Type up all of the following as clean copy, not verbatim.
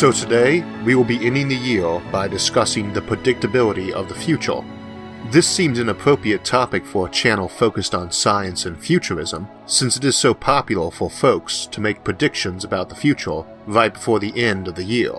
So today, we will be ending the year by discussing the predictability of the future. This seems an appropriate topic for a channel focused on science and futurism, since it is so popular for folks to make predictions about the future right before the end of the year.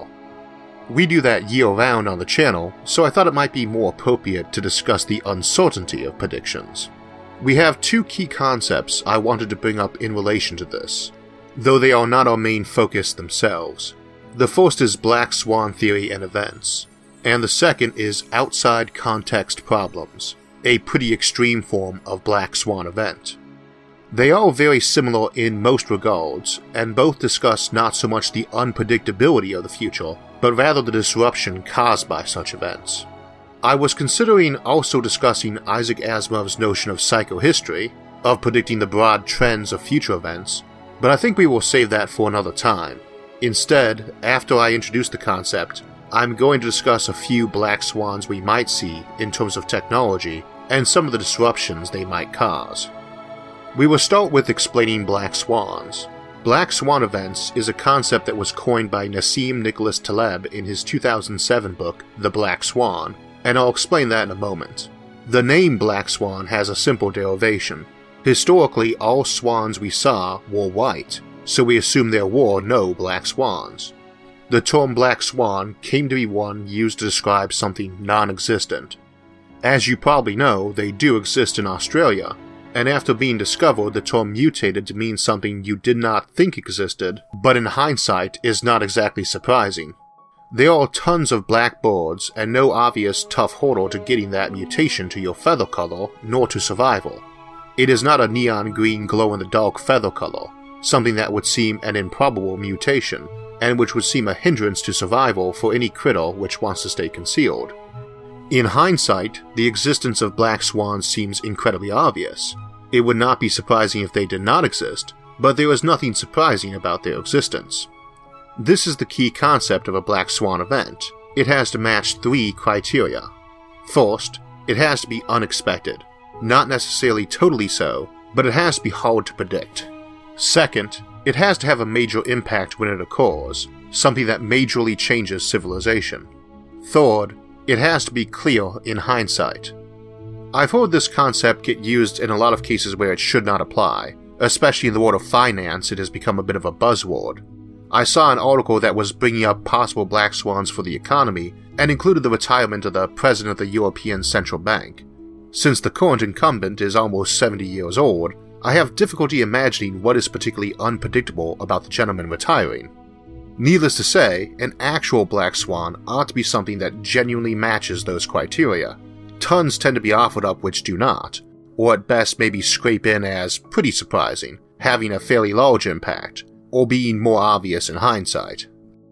We do that year-round on the channel, so I thought it might be more appropriate to discuss the uncertainty of predictions. We have two key concepts I wanted to bring up in relation to this, though they are not our main focus themselves. The first is black swan theory and events, and the second is outside context problems, a pretty extreme form of black swan event. They are very similar in most regards, and both discuss not so much the unpredictability of the future, but rather the disruption caused by such events. I was considering also discussing Isaac Asimov's notion of psychohistory, of predicting the broad trends of future events, but I think we will save that for another time. Instead, after I introduce the concept, I'm going to discuss a few black swans we might see in terms of technology and some of the disruptions they might cause. We will start with explaining black swans. Black swan events is a concept that was coined by Nassim Nicholas Taleb in his 2007 book, The Black Swan, and I'll explain that in a moment. The name black swan has a simple derivation. Historically, all swans we saw were white, so we assume there were no black swans. The term black swan came to be one used to describe something non-existent. As you probably know, they do exist in Australia, and after being discovered, the term mutated to mean something you did not think existed, but in hindsight is not exactly surprising. There are tons of black birds, and no obvious tough hurdle to getting that mutation to your feather color, nor to survival. It is not a neon green glow-in-the-dark feather color, something that would seem an improbable mutation, and which would seem a hindrance to survival for any critter which wants to stay concealed. In hindsight, the existence of black swans seems incredibly obvious. It would not be surprising if they did not exist, but there is nothing surprising about their existence. This is the key concept of a black swan event. It has to match three criteria. First, it has to be unexpected. Not necessarily totally so, but it has to be hard to predict. Second, it has to have a major impact when it occurs, something that majorly changes civilization. Third, it has to be clear in hindsight. I've heard this concept get used in a lot of cases where it should not apply, especially in the world of finance. It has become a bit of a buzzword. I saw an article that was bringing up possible black swans for the economy and included the retirement of the president of the European Central Bank. Since the current incumbent is almost 70 years old, I have difficulty imagining what is particularly unpredictable about the gentleman retiring. Needless to say, an actual black swan ought to be something that genuinely matches those criteria. Tons tend to be offered up which do not, or at best maybe scrape in as pretty surprising, having a fairly large impact, or being more obvious in hindsight.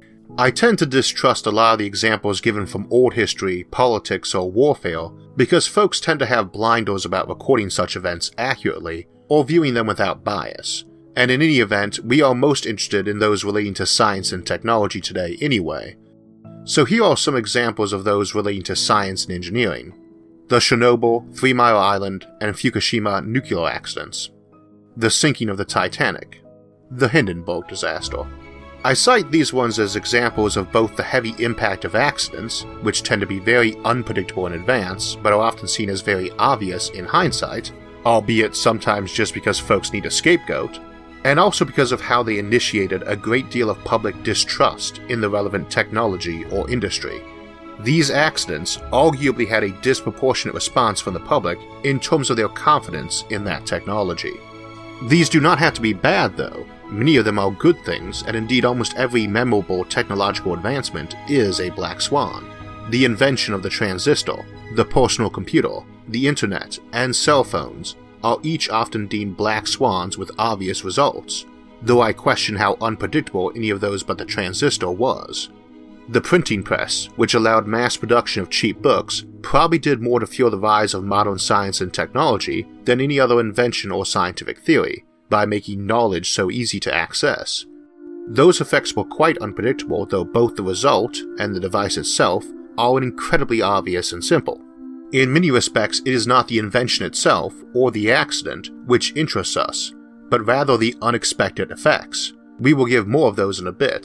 I tend to distrust a lot of the examples given from old history, politics, or warfare because folks tend to have blinders about recording such events accurately or viewing them without bias, and in any event, we are most interested in those relating to science and technology today anyway. So here are some examples of those relating to science and engineering. The Chernobyl, 3 Mile Island, and Fukushima nuclear accidents. The sinking of the Titanic. The Hindenburg disaster. I cite these ones as examples of both the heavy impact of accidents, which tend to be very unpredictable in advance, but are often seen as very obvious in hindsight, albeit sometimes just because folks need a scapegoat, and also because of how they initiated a great deal of public distrust in the relevant technology or industry. These accidents arguably had a disproportionate response from the public in terms of their confidence in that technology. These do not have to be bad, though. Many of them are good things, and indeed almost every memorable technological advancement is a black swan. The invention of the transistor, the personal computer, the internet, and cell phones are each often deemed black swans with obvious results, though I question how unpredictable any of those but the transistor was. The printing press, which allowed mass production of cheap books, probably did more to fuel the rise of modern science and technology than any other invention or scientific theory, by making knowledge so easy to access. Those effects were quite unpredictable, though both the result and the device itself are incredibly obvious and simple. In many respects, it is not the invention itself, or the accident, which interests us, but rather the unexpected effects. We will give more of those in a bit.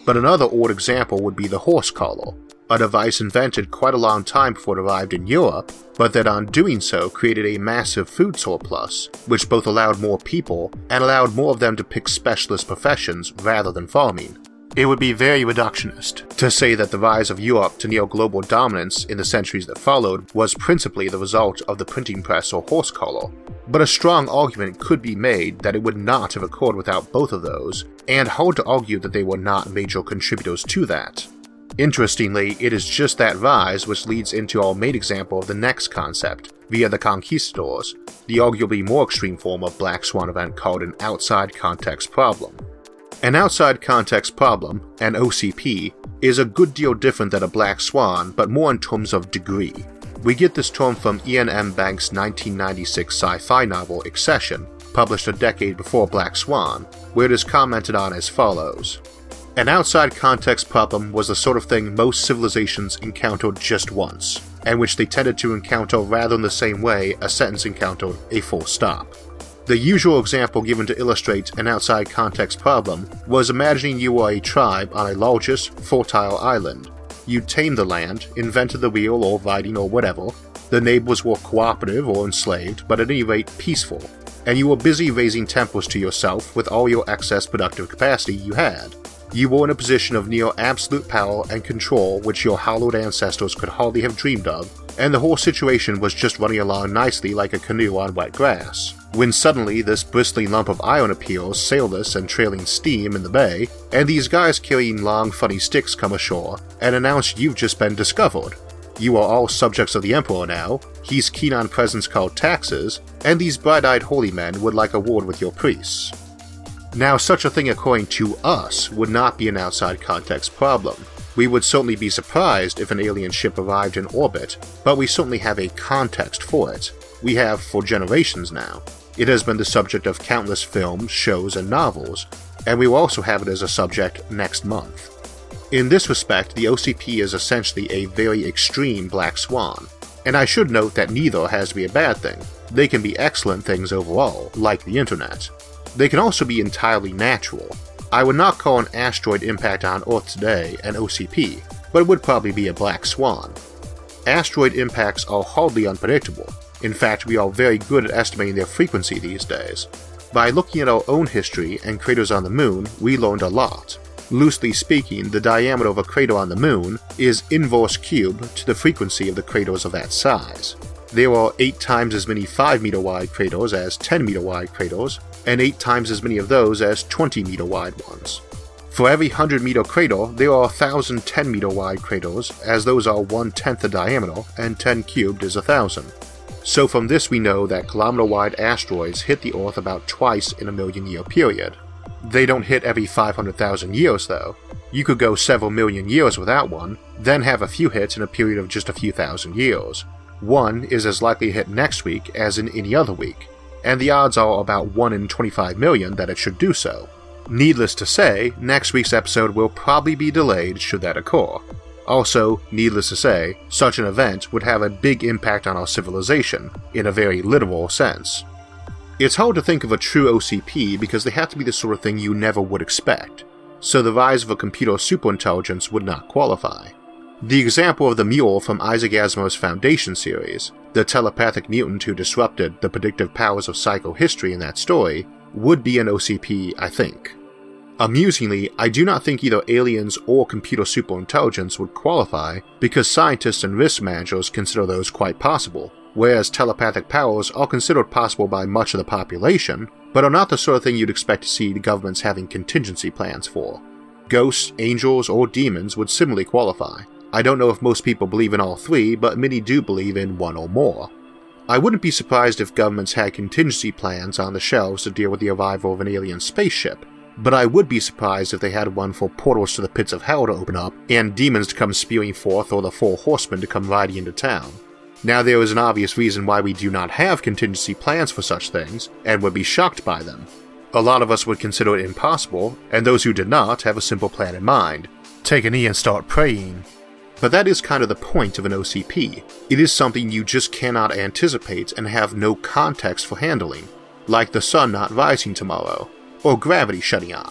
But another old example would be the horse collar, a device invented quite a long time before it arrived in Europe, but that on doing so created a massive food surplus, which both allowed more people and allowed more of them to pick specialist professions rather than farming. It would be very reductionist to say that the rise of Europe to neo-global dominance in the centuries that followed was principally the result of the printing press or horse collar, but a strong argument could be made that it would not have occurred without both of those, and hard to argue that they were not major contributors to that. Interestingly, it is just that rise which leads into our main example of the next concept, via the conquistadors, the arguably more extreme form of black swan event called an outside context problem. An outside context problem, an OCP, is a good deal different than a black swan, but more in terms of degree. We get this term from Ian M. Banks' 1996 sci-fi novel Accession, published a decade before Black Swan, where it is commented on as follows. An outside context problem was the sort of thing most civilizations encountered just once, and which they tended to encounter rather in the same way a sentence encountered a full stop. The usual example given to illustrate an outside context problem was imagining you were a tribe on a largish, fertile island. You tamed the land, invented the wheel or riding or whatever, the neighbors were cooperative or enslaved, but at any rate peaceful, and you were busy raising temples to yourself with all your excess productive capacity you had. You were in a position of near absolute power and control which your hallowed ancestors could hardly have dreamed of, and the whole situation was just running along nicely like a canoe on wet grass, when suddenly this bristling lump of iron appears, sailless and trailing steam in the bay, and these guys carrying long funny sticks come ashore and announce you've just been discovered. You are all subjects of the Emperor now, he's keen on presents called taxes, and these bright-eyed holy men would like a word with your priests. Now, such a thing according to us would not be an outside context problem. We would certainly be surprised if an alien ship arrived in orbit, but we certainly have a context for it. We have for generations now. It has been the subject of countless films, shows, and novels, and we will also have it as a subject next month. In this respect, the OCP is essentially a very extreme black swan, and I should note that neither has to be a bad thing. They can be excellent things overall, like the internet. They can also be entirely natural. I would not call an asteroid impact on Earth today an OCP, but it would probably be a black swan. Asteroid impacts are hardly unpredictable. In fact, we are very good at estimating their frequency these days. By looking at our own history and craters on the moon, we learned a lot. Loosely speaking, the diameter of a crater on the moon is inverse cube to the frequency of the craters of that size. There are 8 times as many 5-meter wide craters as 10-meter wide craters, and 8 times as many of those as 20-meter wide ones. For every 100-meter crater, there are 1,000 10-meter wide craters, as those are 1/10 the diameter, and 10 cubed is 1,000. So from this we know that kilometer-wide asteroids hit the Earth about twice in a million-year period. They don't hit every 500,000 years though. You could go several million years without one, then have a few hits in a period of just a few thousand years. One is as likely to hit next week as in any other week, and the odds are about 1 in 25 million that it should do so. Needless to say, next week's episode will probably be delayed should that occur. Also, needless to say, such an event would have a big impact on our civilization, in a very literal sense. It's hard to think of a true OCP because they have to be the sort of thing you never would expect, so the rise of a computer superintelligence would not qualify. The example of the mule from Isaac Asimov's Foundation series, the telepathic mutant who disrupted the predictive powers of psychohistory in that story, would be an OCP, I think. Amusingly, I do not think either aliens or computer superintelligence would qualify because scientists and risk managers consider those quite possible, whereas telepathic powers are considered possible by much of the population, but are not the sort of thing you'd expect to see the governments having contingency plans for. Ghosts, angels, or demons would similarly qualify. I don't know if most people believe in all three, but many do believe in one or more. I wouldn't be surprised if governments had contingency plans on the shelves to deal with the arrival of an alien spaceship, but I would be surprised if they had one for portals to the pits of hell to open up, and demons to come spewing forth or the 4 horsemen to come riding into town. Now there is an obvious reason why we do not have contingency plans for such things, and would be shocked by them. A lot of us would consider it impossible, and those who did not have a simple plan in mind. Take a knee and start praying. But that is kind of the point of an OCP. It is something you just cannot anticipate and have no context for handling, like the sun not rising tomorrow, or gravity shutting off.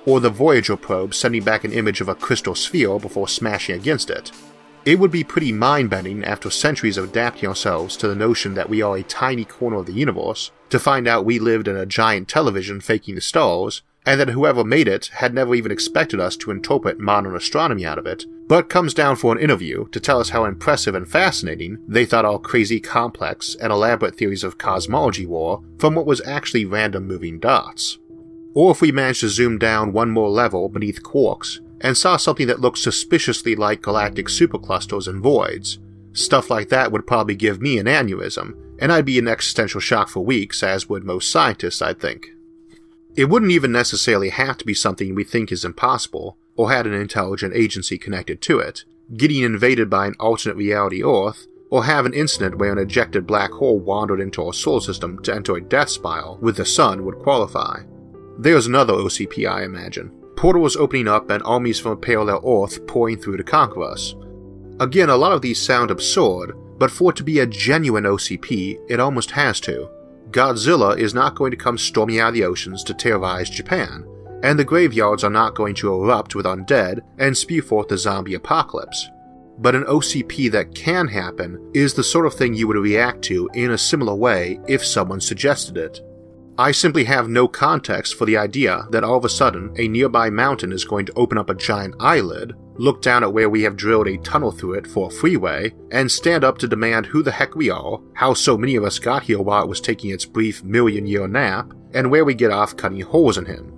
or the Voyager probe sending back an image of a crystal sphere before smashing against it. It would be pretty mind-bending after centuries of adapting ourselves to the notion that we are a tiny corner of the universe to find out we lived in a giant television faking the stars, and that whoever made it had never even expected us to interpret modern astronomy out of it, but comes down for an interview to tell us how impressive and fascinating they thought our crazy, complex, and elaborate theories of cosmology were from what was actually random moving dots. Or if we managed to zoom down one more level beneath quarks and saw something that looked suspiciously like galactic superclusters and voids. Stuff like that would probably give me an aneurysm, and I'd be in existential shock for weeks, as would most scientists, I'd think. It wouldn't even necessarily have to be something we think is impossible, or had an intelligent agency connected to it, getting invaded by an alternate reality Earth, or have an incident where an ejected black hole wandered into our solar system to enter a death spiral with the sun would qualify. There's another OCP, I imagine. Portals opening up and armies from a parallel Earth pouring through to conquer us. Again, a lot of these sound absurd, but for it to be a genuine OCP, it almost has to. Godzilla is not going to come storming out of the oceans to terrorize Japan, and the graveyards are not going to erupt with undead and spew forth the zombie apocalypse. But an OCP that can happen is the sort of thing you would react to in a similar way if someone suggested it. I simply have no context for the idea that all of a sudden a nearby mountain is going to open up a giant eyelid, look down at where we have drilled a tunnel through it for a freeway, and stand up to demand who the heck we are, how so many of us got here while it was taking its brief million-year nap, and where we get off cutting holes in him.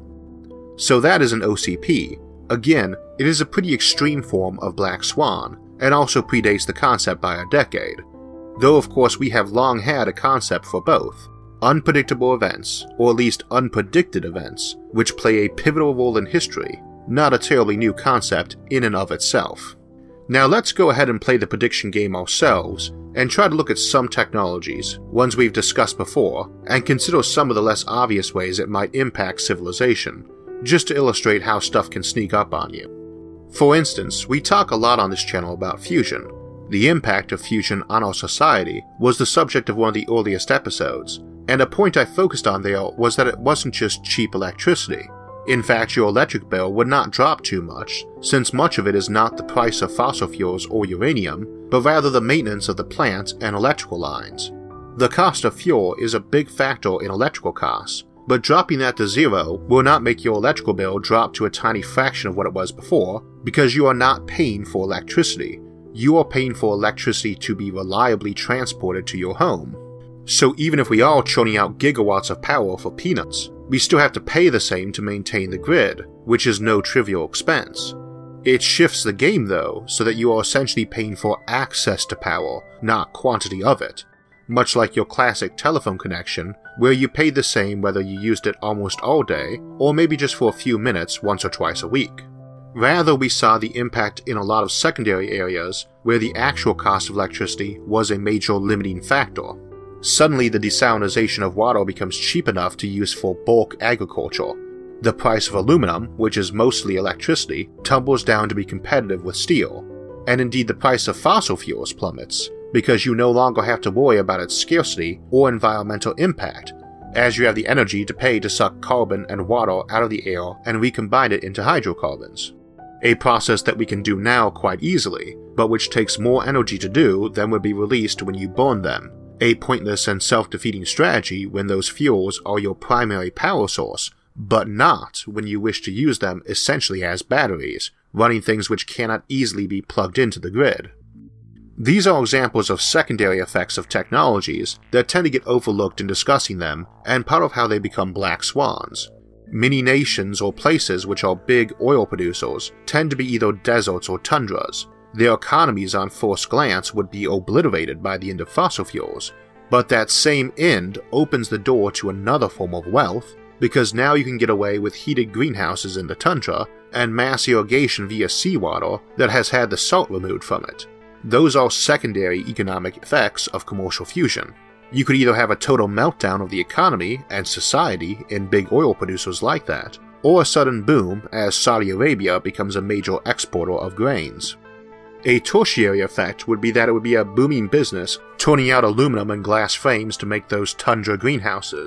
So that is an OCP. Again, it is a pretty extreme form of Black Swan, and also predates the concept by a decade. Though of course we have long had a concept for both. Unpredictable events, or at least unpredicted events, which play a pivotal role in history, not a terribly new concept in and of itself. Now let's go ahead and play the prediction game ourselves, and try to look at some technologies, ones we've discussed before, and consider some of the less obvious ways it might impact civilization, just to illustrate how stuff can sneak up on you. For instance, we talk a lot on this channel about fusion. The impact of fusion on our society was the subject of one of the earliest episodes, and a point I focused on there was that it wasn't just cheap electricity. In fact, your electric bill would not drop too much, since much of it is not the price of fossil fuels or uranium, but rather the maintenance of the plant and electrical lines. The cost of fuel is a big factor in electrical costs, but dropping that to zero will not make your electrical bill drop to a tiny fraction of what it was before, because you are not paying for electricity. You are paying for electricity to be reliably transported to your home. So even if we are churning out gigawatts of power for peanuts, we still have to pay the same to maintain the grid, which is no trivial expense. It shifts the game though, so that you are essentially paying for access to power, not quantity of it. Much like your classic telephone connection, where you pay the same whether you used it almost all day, or maybe just for a few minutes once or twice a week. Rather, we saw the impact in a lot of secondary areas, where the actual cost of electricity was a major limiting factor. Suddenly the desalination of water becomes cheap enough to use for bulk agriculture. The price of aluminum, which is mostly electricity, tumbles down to be competitive with steel. And indeed the price of fossil fuels plummets, because you no longer have to worry about its scarcity or environmental impact, as you have the energy to pay to suck carbon and water out of the air and recombine it into hydrocarbons. A process that we can do now quite easily, but which takes more energy to do than would be released when you burn them. A pointless and self-defeating strategy when those fuels are your primary power source, but not when you wish to use them essentially as batteries, running things which cannot easily be plugged into the grid. These are examples of secondary effects of technologies that tend to get overlooked in discussing them, and part of how they become black swans. Many nations or places which are big oil producers tend to be either deserts or tundras. Their economies on first glance would be obliterated by the end of fossil fuels, but that same end opens the door to another form of wealth, because now you can get away with heated greenhouses in the tundra and mass irrigation via seawater that has had the salt removed from it. Those are secondary economic effects of commercial fusion. You could either have a total meltdown of the economy and society in big oil producers like that, or a sudden boom as Saudi Arabia becomes a major exporter of grains. A tertiary effect would be that it would be a booming business turning out aluminum and glass frames to make those tundra greenhouses,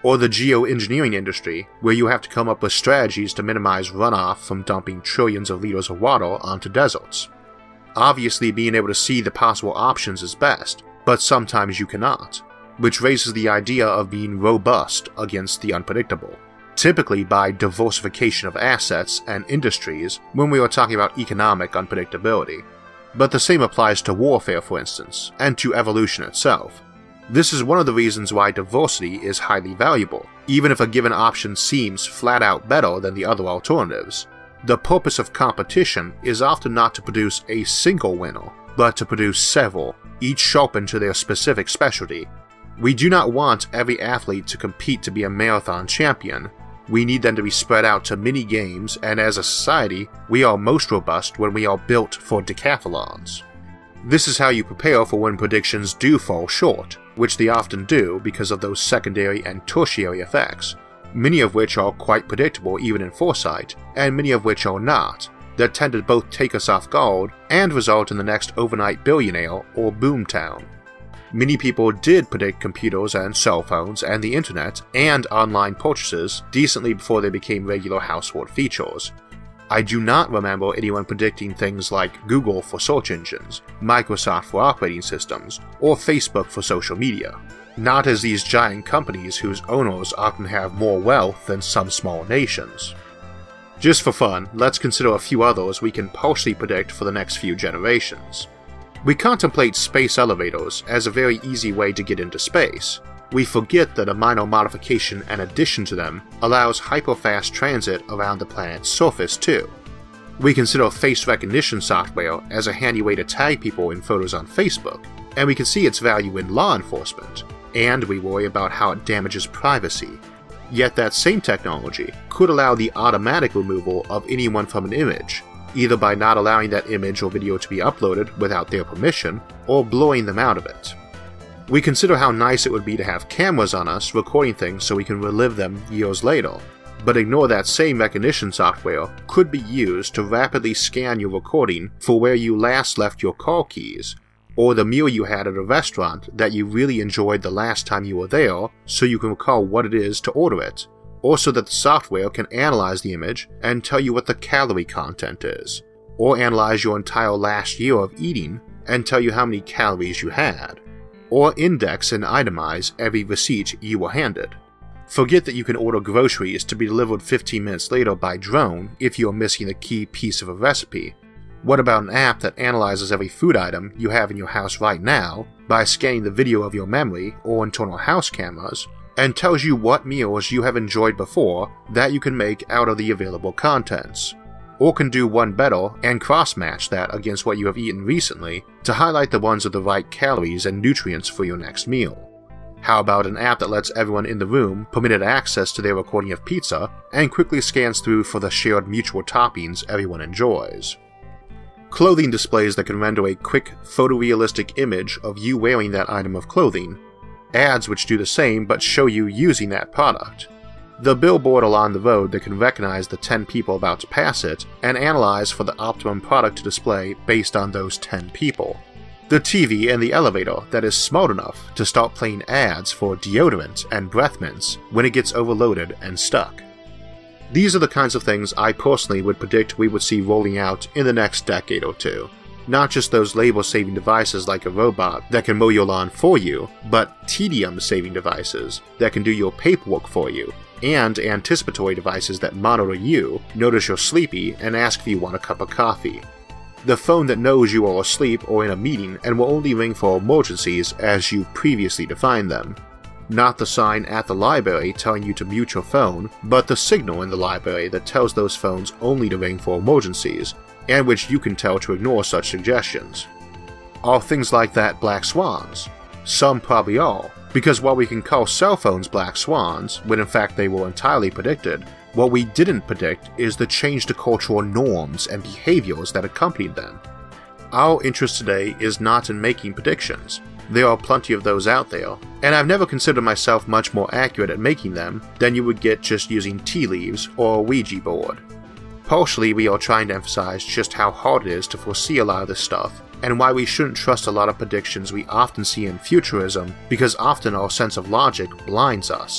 or the geoengineering industry, where you have to come up with strategies to minimize runoff from dumping trillions of liters of water onto deserts. Obviously, being able to see the possible options is best, but sometimes you cannot, which raises the idea of being robust against the unpredictable, typically by diversification of assets and industries when we are talking about economic unpredictability. But the same applies to warfare, for instance, and to evolution itself. This is one of the reasons why diversity is highly valuable, even if a given option seems flat out better than the other alternatives. The purpose of competition is often not to produce a single winner, but to produce several, each sharpened to their specific specialty. We do not want every athlete to compete to be a marathon champion. We need them to be spread out to many games, and as a society, we are most robust when we are built for decathlons. This is how you prepare for when predictions do fall short, which they often do because of those secondary and tertiary effects, many of which are quite predictable even in foresight, and many of which are not, that tend to both take us off guard and result in the next overnight billionaire or boomtown. Many people did predict computers and cell phones and the internet and online purchases decently before they became regular household features. I do not remember anyone predicting things like Google for search engines, Microsoft for operating systems, or Facebook for social media. Not as these giant companies whose owners often have more wealth than some small nations. Just for fun, let's consider a few others we can partially predict for the next few generations. We contemplate space elevators as a very easy way to get into space. We forget that a minor modification and addition to them allows hyperfast transit around the planet's surface too. We consider face recognition software as a handy way to tag people in photos on Facebook, and we can see its value in law enforcement, and we worry about how it damages privacy. Yet that same technology could allow the automatic removal of anyone from an image, either by not allowing that image or video to be uploaded without their permission, or blurring them out of it. We consider how nice it would be to have cameras on us recording things so we can relive them years later, but ignore that same recognition software could be used to rapidly scan your recording for where you last left your car keys, or the meal you had at a restaurant that you really enjoyed the last time you were there so you can recall what it is to order it, or so that the software can analyze the image and tell you what the calorie content is, or analyze your entire last year of eating and tell you how many calories you had, or index and itemize every receipt you were handed. Forget that you can order groceries to be delivered 15 minutes later by drone if you are missing a key piece of a recipe. What about an app that analyzes every food item you have in your house right now by scanning the video of your memory or internal house cameras, and tells you what meals you have enjoyed before that you can make out of the available contents? Or can do one better and cross-match that against what you have eaten recently to highlight the ones with the right calories and nutrients for your next meal? How about an app that lets everyone in the room permitted access to their recording of pizza and quickly scans through for the shared mutual toppings everyone enjoys? Clothing displays that can render a quick photorealistic image of you wearing that item of clothing, ads which do the same but show you using that product, the billboard along the road that can recognize the 10 people about to pass it and analyze for the optimum product to display based on those 10 people, the TV in the elevator that is smart enough to start playing ads for deodorant and breath mints when it gets overloaded and stuck. These are the kinds of things I personally would predict we would see rolling out in the next decade or two. Not just those labor-saving devices like a robot that can mow your lawn for you, but tedium-saving devices that can do your paperwork for you, and anticipatory devices that monitor you, notice you're sleepy, and ask if you want a cup of coffee. The phone that knows you are asleep or in a meeting and will only ring for emergencies as you previously defined them. Not the sign at the library telling you to mute your phone, but the signal in the library that tells those phones only to ring for emergencies, and which you can tell to ignore such suggestions. Are things like that black swans? Some probably are, because while we can call cell phones black swans, when in fact they were entirely predicted, what we didn't predict is the change to cultural norms and behaviors that accompanied them. Our interest today is not in making predictions. There are plenty of those out there, and I've never considered myself much more accurate at making them than you would get just using tea leaves or a Ouija board. Partially, we are trying to emphasize just how hard it is to foresee a lot of this stuff, and why we shouldn't trust a lot of predictions we often see in futurism, because often our sense of logic blinds us.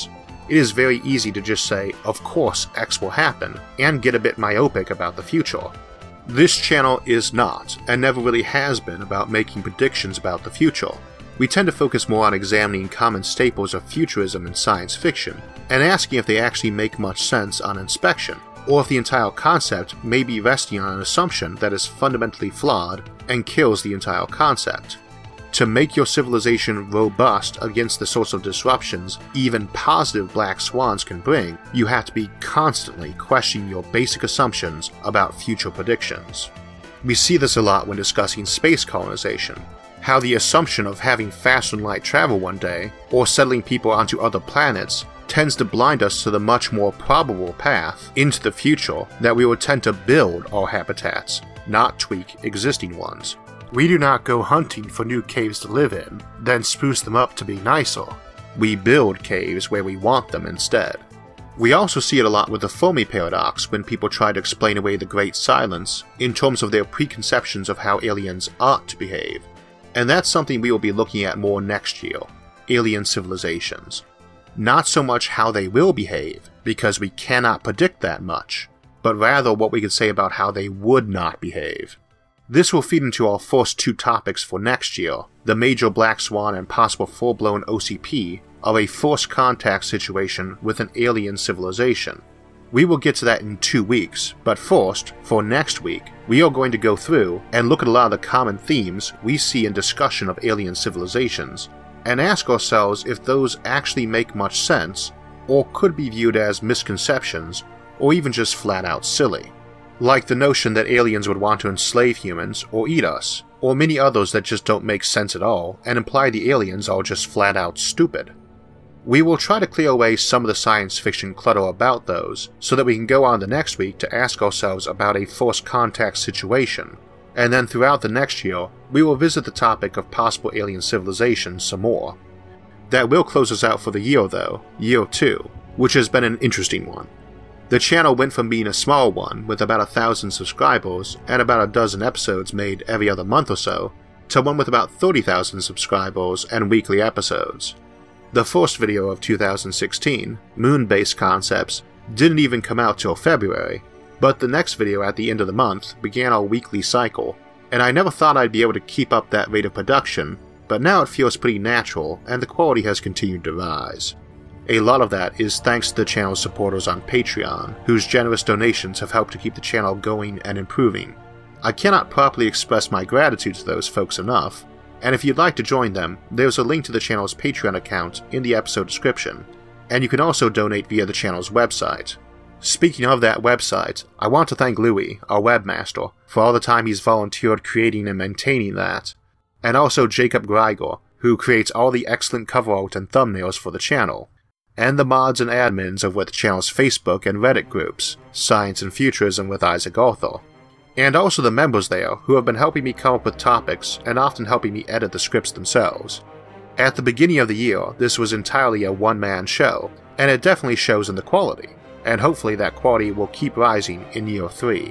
it is very easy to just say, of course X will happen, and get a bit myopic about the future. This channel is not, and never really has been, about making predictions about the future. We tend to focus more on examining common staples of futurism and science fiction, and asking if they actually make much sense on inspection, or if the entire concept may be resting on an assumption that is fundamentally flawed and kills the entire concept. To make your civilization robust against the sorts of disruptions even positive black swans can bring, you have to be constantly questioning your basic assumptions about future predictions. We see this a lot when discussing space colonization, how the assumption of having faster than light travel one day, or settling people onto other planets, tends to blind us to the much more probable path into the future that we would tend to build our habitats, not tweak existing ones. We do not go hunting for new caves to live in, then spruce them up to be nicer. We build caves where we want them instead. We also see it a lot with the Fermi paradox when people try to explain away the Great Silence in terms of their preconceptions of how aliens ought to behave. And that's something we will be looking at more next year, alien civilizations. Not so much how they will behave, because we cannot predict that much, but rather what we can say about how they would not behave. This will feed into our first two topics for next year, the major black swan and possible full-blown OCP of a first contact situation with an alien civilization. We will get to that in 2 weeks, but first, for next week, we are going to go through and look at a lot of the common themes we see in discussion of alien civilizations, and ask ourselves if those actually make much sense, or could be viewed as misconceptions, or even just flat out silly. Like the notion that aliens would want to enslave humans or eat us, or many others that just don't make sense at all and imply the aliens are just flat out stupid. We will try to clear away some of the science fiction clutter about those so that we can go on the next week to ask ourselves about a first contact situation, and then throughout the next year we will visit the topic of possible alien civilizations some more. That will close us out for the year though, year 2, which has been an interesting one. The channel went from being a small one with about 1,000 subscribers and about a dozen episodes made every other month or so, to one with about 30,000 subscribers and weekly episodes. The first video of 2016, Moon-Based Concepts, didn't even come out till February, but the next video at the end of the month began our weekly cycle, and I never thought I'd be able to keep up that rate of production, but now it feels pretty natural and the quality has continued to rise. A lot of that is thanks to the channel's supporters on Patreon, whose generous donations have helped to keep the channel going and improving. I cannot properly express my gratitude to those folks enough, and if you'd like to join them, there's a link to the channel's Patreon account in the episode description, and you can also donate via the channel's website. Speaking of that website, I want to thank Louis, our webmaster, for all the time he's volunteered creating and maintaining that, and also Jacob Greiger, who creates all the excellent cover art and thumbnails for the channel, and the mods and admins over the channel's Facebook and Reddit groups, Science and Futurism with Isaac Arthur, and also the members there who have been helping me come up with topics and often helping me edit the scripts themselves. At the beginning of the year, this was entirely a one-man show, and it definitely shows in the quality, and hopefully that quality will keep rising in year 3.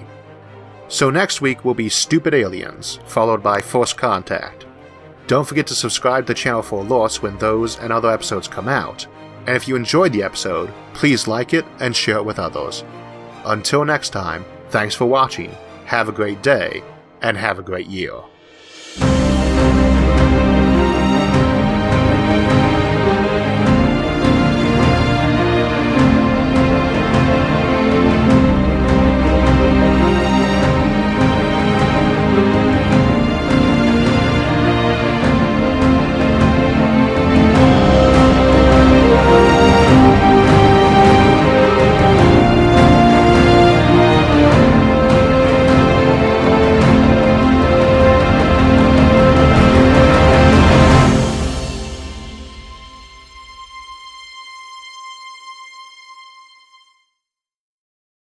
So next week will be Stupid Aliens, followed by First Contact. Don't forget to subscribe to the channel for alerts when those and other episodes come out, and if you enjoyed the episode, please like it and share it with others. Until next time, thanks for watching, have a great day, and have a great year.